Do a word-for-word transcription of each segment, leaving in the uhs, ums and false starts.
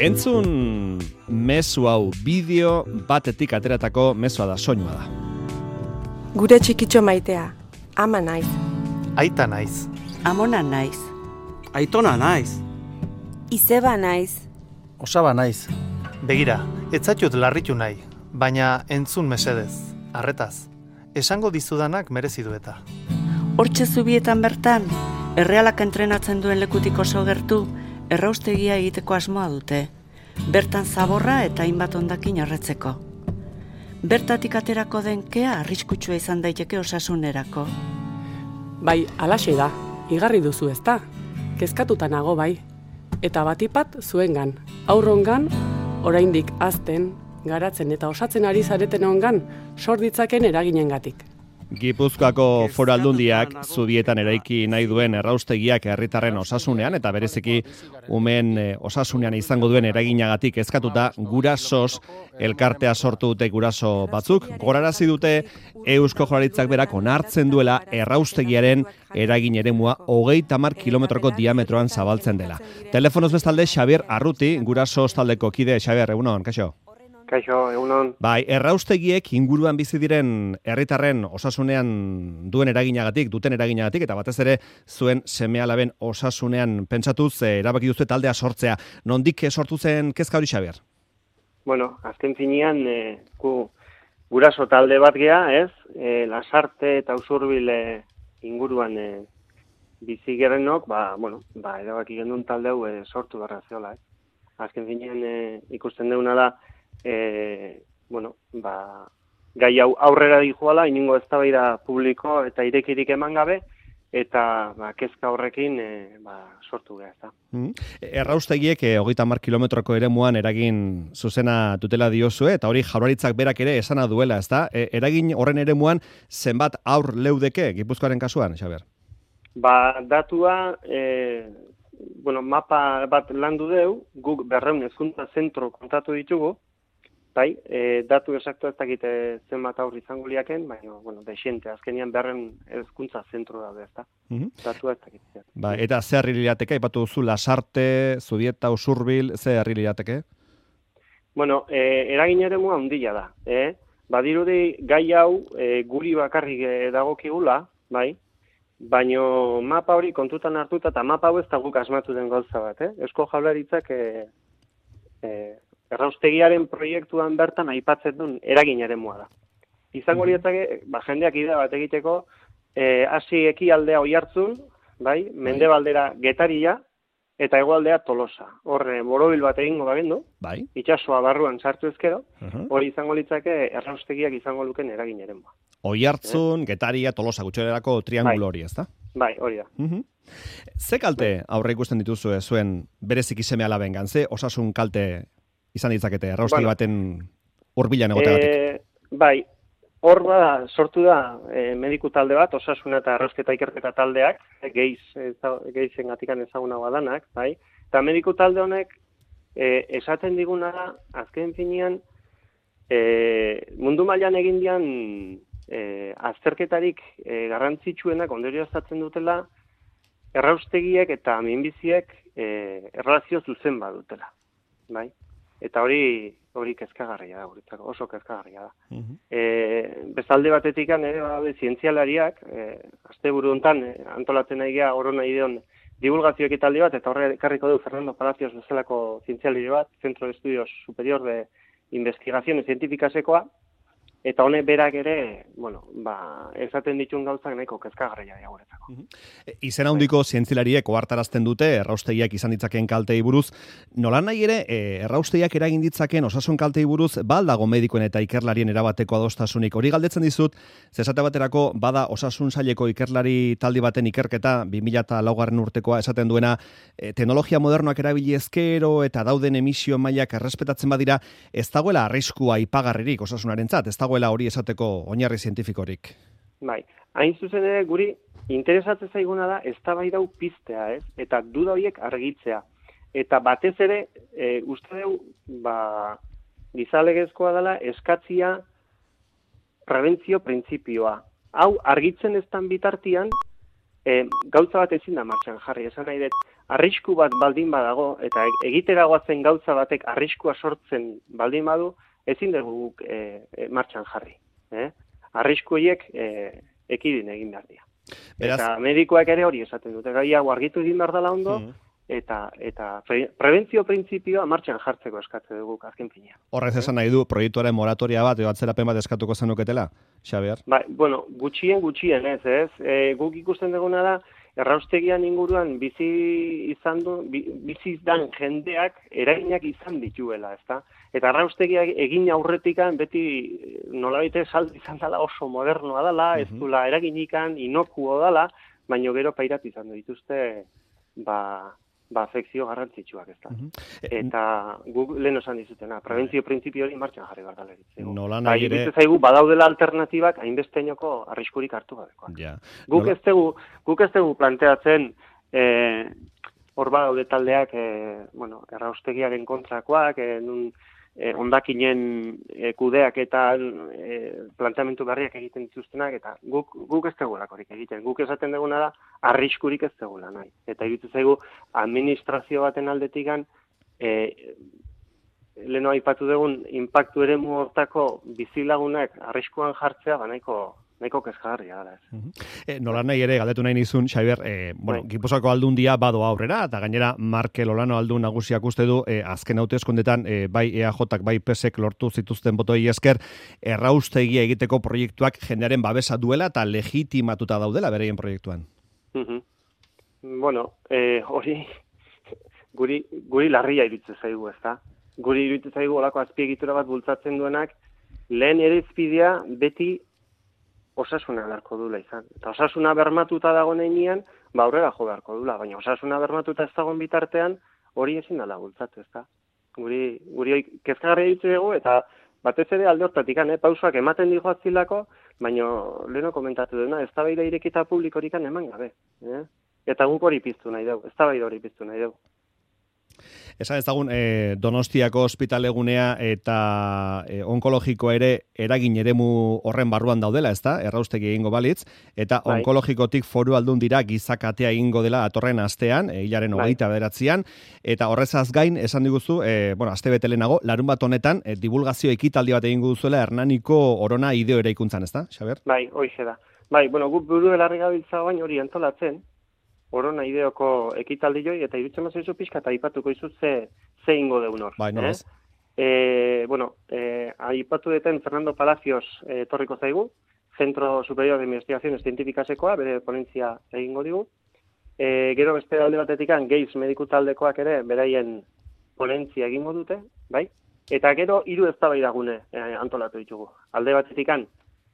Entzun mezu hau, bideo batetik ateratako mezua da, soinua da. Gure txikitxo maitea, ama naiz. Aita naiz. Amona naiz. Aitona naiz. Izeba naiz. Osaba naiz. Begira, etzatut larritu nahi, baina entzun mesedez, arretaz. Esango dizudanak merezi du eta. Hortxe zubietan bertan, errealak entrenatzen duen lekutik oso gertu, erraustegia egiteko asmoa dute. Bertan zaborra eta hainbat hondakin erretzeko. Bertatik aterako den kea arriskutsua izan daiteke osasunerako. Bai, alaxe da, igarri duzu ezta? Kezkatuta nago bai. Eta batipat zuengan, aurrongan, oraindik hazten, garatzen eta osatzen ari zareten ongan, sor ditzaken eraginengatik. Gipuzkoako Foru Aldundiak zubietan eraiki nahi duen erraustegiak herritarren osasunean eta bereziki umen osasunean izango duen eraginagatik kezkatuta Gurasos elkartea sortu dute guraso batzuk. Gogorarazi dute Eusko Jaurlaritzak berak onartzen duela erraustegiaren eragin eremua hogeita hamar kilometroko diametroan zabaltzen dela. Telefonoz bestalde Xabier Arruti, Gurasos taldeko kide. Xabier, egunon, kaixo? Kaixo, egunon. Bai, erraustegiek inguruan bizi diren herritarren osasunean duen eraginagatik, duten eraginagatik, eta batez ere zuen seme-alaben osasunean pentsatuz erabaki duzu taldea sortzea. Nondik sortu zen kezka hori, Xabier? Bueno, azken finean, e, gu, guraso talde bat gea, ez? E, Lasarte eta Usurbil e, inguruan e, bizi gerenok, ba, bueno, ba, erabaki gendun talde hau e, sortu barra zeola, ez? Azken finean e, ikusten deuna da, E, bueno, ba, gai hau aurrera dijoala, inongo eztabaida publiko eta irekirik eman gabe, eta ba, kezka horrekin e, ba, sortu geha, ezta. Mm. Erraustegiek e, hogeita hamar kilometroko eremuan eragin zuzena dutela diozue, eta hori Jaurlaritzak berak ere esana duela, ezta? E, eragin horren eremuan zenbat aur leudeke Gipuzkoaren kasuan, Xabier? Ba, datua, e, bueno, mapa bat landu deu, guk berreun hezkuntza zentro kontatu ditugu, bai, e, datu esaktu ez dakite zenbat aur izango liaken, baina, bueno, desiente, azkenian berren hezkuntza zentro da, ezta? Mm-hmm. Datu ez dakite. Ba, eta ze harri lirateke, aipatu duzu, Lasarte, Zubieta, Usurbil, ze harri lirateke? Bueno, e, eragin eremua handia da, eh? Badirudi gai hau e, guri bakarrik e, dagokigula, bai? Baino mapa hori kontutan hartuta, eta mapa hau ez da guk asmatu den gauza bat, eh? Eusko Jaurlaritzak e, e, erraustegiaren proiektuan bertan aipatzen duen eragin eremua da. Izango lietzake, ba, jendeak idea bat egiteko, e, hasi ekialdea Oiartzun, bai, mendebaldera Getaria, eta hegoaldea Tolosa. Horre, borobil bat egingo bagendu, bai, itsasoa barruan sartu ezkero, uh-huh. hori izango litzake erraustegiak izango luken eragin eremua. Oiartzun, eh? Getaria, Tolosa, gutxererako triangulo hori, ezta? Bai, hori da. Uh-huh. Ze kalte aurre ikusten dituzu zuen bereziki seme-alabengan, ze osasun kalte izan ditzakete, erraustegi bueno, baten hurbilan egotegatik? E, bai, hor bada, sortu da e, mediku talde bat, osasuna eta errausketa ikerketa taldeak, geiz, geizen gatikan ezaguna badanak, bai, eta mediku talde honek e, esaten diguna da, azken finean, e, mundu mailan egin dian e, azterketarik e, garrantzitsuenak ondorioztatzen dutela, erraustegiek eta minbiziek e, erlazio zuzen badutela, bai. Eta hori hori kezkagarria da, guretzako, oso kezkagarria da. Uh-huh. E, bezalde batetik ere bada zientzialariak, e, asteburu hontan e, antolatzen nahi gea oro nahi deon divulgazio ekitaldi bat, eta horre ekarriko du Fernando Palacios bezalako zientzialari bat, Centro de Estudios Superior de Investigaciones Científicasekoa, eta honek berak ere, bueno, ba, esaten ditun gauzak nahiko kezkagarria da guretzako. Uh-huh. Izen handiko zientzilariek ohartarazten dute erraustegiak izan ditzakeen kaltei buruz. Nola nahi ere, e, erraustegiak eragin ditzaken osasun kaltei buruz, baldago medikoen eta ikerlarien erabateko adostasunik. Hori galdetzen dizut, zesate baterako bada osasun saileko ikerlari taldi baten ikerketa, bi mila laugarren urtekoa esaten duena, e, teknologia modernoak erabili ezkero eta dauden emisio mailak errespetatzen badira, ez dagoela arriskua aipagarririk osasunarentzat, ez dago hori esateko oinarri zientifikorik. Bai, hain zuzen ere guri interesatzen zaiguna da eztabaida hau piztea, ez? Eta duda horiek argitzea. Eta batez ere, e, uste dugu, ba, gizalegezkoa dela eskatzia prebentzio printzipioa. Hau argitzen eztan bitartian, e, gauza bat ezin da martxan jarri. Esan nahi dut, arrisku bat baldin badago, eta egitera goazen gauza batek arriskua sortzen baldin badu, ezin dugu guk e, e, martxan jarri. Eh? Arrisku horiek e, ekidin egin behar dira. Beraz... Eta medikoak ere hori esaten dute, gai hau argitu egin behar dela ondo, mm. eta eta pre, prebentzio printzipioa martxan jartzeko eskatze dugu azken finean. Horrez esan nahi du, proiektuaren moratoria bat, edo atzerapen bat eskatuko zenuketela, Xabier? Ba, bueno, gutxien gutxien ez, ez? E, guk ikusten duguna da, erraustegian inguruan bizi izan du, bizi izan jendeak eraginak izan dituela, ezta? Eta erraustegiak egin aurretikan beti nolabait saldu izan dela oso modernoa dela, ez dula eraginikan inokuo dela, baino gero pairat izan dituzte ba, ba afekzio garrantzitsuak, ezta? Uh -huh. Eta guk lehen esan dizutena, prebentzio printzipio hori martxan jarri behar dela ditzegu. Nola nahi ere... Ba, zaigu, badaudela alternatibak hainbesteinoko arriskurik hartu gabekoak. Ja. Guk Nola... ez dugu, guk ez dugu planteatzen eh, hor badaude taldeak eh, bueno, erraustegiaren kontrakoak, eh, nun eh, ondakinen eh, kudeak eta eh, planteamentu berriak egiten dituztenak, eta guk, guk ez dugu lakorik egiten. Guk esaten duguna da, arriskurik ez dugula nahi. Eta irutu zaigu, administrazio baten aldetikan, eh, leheno aipatu dugun, inpaktu ere hortako bizilagunak arriskuan jartzea, ba nahiko, nahiko kezkagarria dela ez. Uh -huh. e, nola nahi ere, galdetu nahi nizun, Xabier, e, bueno, Gipuzkoako aldundia bado aurrera, eta gainera Markel Olano aldun nagusiak uste du, e, azken hauteskundetan e, bai E A Jak, bai P S ek lortu zituzten botoi esker, erraustegia egiteko proiektuak jendearen babesa duela eta legitimatuta daudela bereien proiektuan. Uh -huh. Bueno, eh, hori guri, guri larria iruditzen zaigu, ezta? Guri iruditzen zaigu olako azpiegitura bat bultzatzen duenak, lehen irizpidea beti osasuna beharko dula izan. Eta osasuna bermatuta dago neinian, ba aurrera jo beharko dula, baina osasuna bermatuta ez dagoen bitartean, hori ezin dela bultzatu, ezta? Guri, guri kezkagarria iruditzen dugu, eta batez ere alde hortatik, eh, pausoak ematen dihoazilako, baina leheno komentatu dena, ez da baida irekita publikorikan eman gabe. Eh? Eta guk hori piztu nahi dugu, ez da baida hori piztu nahi dugu. Esan ezagun, eh, Donostiako ospitalegunea eta eh, onkologikoa ere eragin eremu horren barruan daudela, ezta? Erraustegi egingo balitz, eta bai. Onkologikotik foru aldun dira gizakatea egingo dela atorren astean, eh, hilaren hogeita bederatzian, eta horrezaz gain, esan diguzu, eh, bueno, aste bete lehenago, larun bat honetan, eh, divulgazio ekitaldi bat egingo duzuela Hernaniko Orona ideo eraikuntzan, ezta, Xabier? Bai, hoize da. Bai, bueno, guk buru belarri gabiltza bain hori antolatzen, Orona ideoko ekitaldi joi, eta irutzen mazaizu pixka, eta aipatuko izut ze, ze ingo deun hor. Bai, nolaz. Eh? E, bueno, e, aipatu deten Fernando Palacios e, torriko zaigu, Centro Superior de Investigaciones Científicasekoa, bere ponentzia egingo digu. E, gero beste alde batetikan, Geiz mediku taldekoak ere, beraien ponentzia egingo dute, bai? Eta gero hiru eztabaidagune e, antolatu ditugu. Alde batetikan,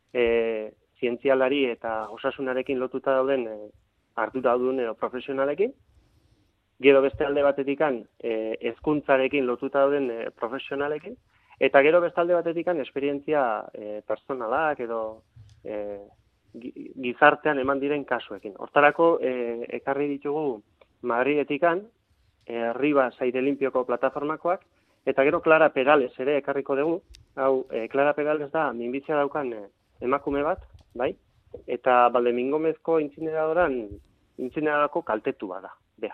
e, zientzialari eta osasunarekin lotuta dauden e, ardura duen edo profesionalekin, gero beste alde batetikan e, hezkuntzarekin lotuta dauden e, profesionalekin, eta gero beste alde batetikan esperientzia e, personalak edo e, gizartean eman diren kasuekin. Hortarako e, ekarri ditugu Madridetikan, e, Ribas Aire Limpioko plataformakoak, eta gero Clara Perales ere ekarriko dugu. Hau, e, Clara Perales da minbizia daukan e, emakume bat, bai? Eta Baldemingomezko incineradoran inzinerarako kaltetu bada, bea.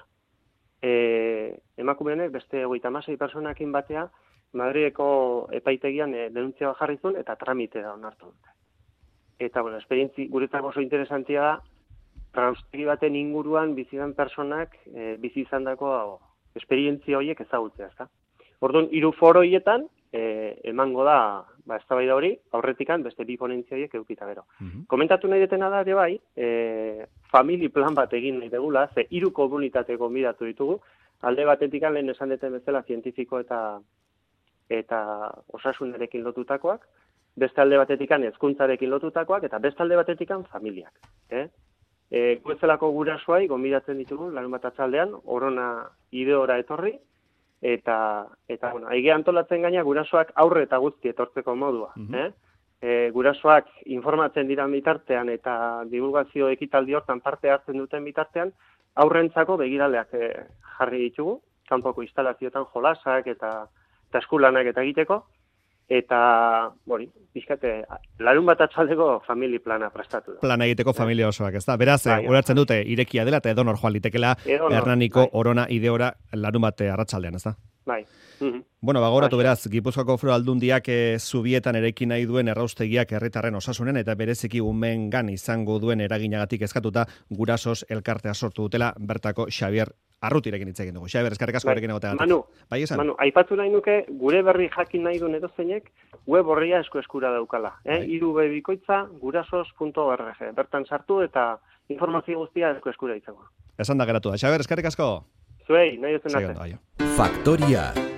E, emakumeenek beste hogeita hamasei personakin batea Madrideko epaitegian e, denuntzia bat jarri zuen eta tramitea onartu dute. Eta, bueno, esperientzi guretzako oso interesantia da, erraustegi baten inguruan bizidan personak e, bizi izandako esperientzia horiek ezagutzea, ezta? Orduan, hiru foro horietan e, emango da, ba, eztabaida hori, aurretikan beste bi ponentzia horiek edukita gero. Uh-huh. Komentatu nahi detena da, ere bai, e, famili plan bat egin nahi degula, ze hiru komunitate gonbidatu ditugu, alde batetikan lehen esan deten bezala zientifiko eta eta osasunarekin lotutakoak, beste alde batetikan hezkuntzarekin lotutakoak, eta beste alde batetikan familiak. Eh? E, Guezelako gurasoai gonbidatzen ditugu, larun bat atzaldean, Orona ideora etorri, eta, eta bueno, aige antolatzen gaina gurasoak aurre eta guzti etortzeko modua. Uh-huh. eh? E, gurasoak informatzen diran bitartean eta divulgazio ekitaldi hortan parte hartzen duten bitartean, aurrentzako begiraleak e, jarri ditugu, kanpoko instalazioetan jolasak eta, eta eskulanak eta egiteko, eta, hori, bizkate, larun bat atxaldeko famili plana prestatu da. Plana egiteko familia osoak, ez da? Beraz, Bai, ulertzen dute, irekia dela eta edonor joan litekela Edonor, Hernaniko bai. Orona ideora larun bat arratsaldean, ez da? Bai. Mhm. Bueno, bagoratu Bai. beraz, Gipuzkoako Foru Aldundiak e, zubietan eraiki nahi duen erraustegiak herritarren osasunen eta bereziki umeengan izango duen eraginagatik eskatuta gurasos elkartea sortu dutela bertako Xabier Arrutirekin hitz egin dugu. Xabier, eskerrik asko berekin egoteagatik. Manu, bai, esan? Manu, aipatu nahi nuke, gure berri jakin nahi duen edozeinek, web horria esku eskura daukala. Eh? Bai. Iru bikoitza gurasos puntu org. Bertan sartu eta informazio guztia esku eskura izango. Esan da geratu da. Xabier, eskerrik asko. Zuei, nahi duten Segi arte. ondo, aio. Faktoria.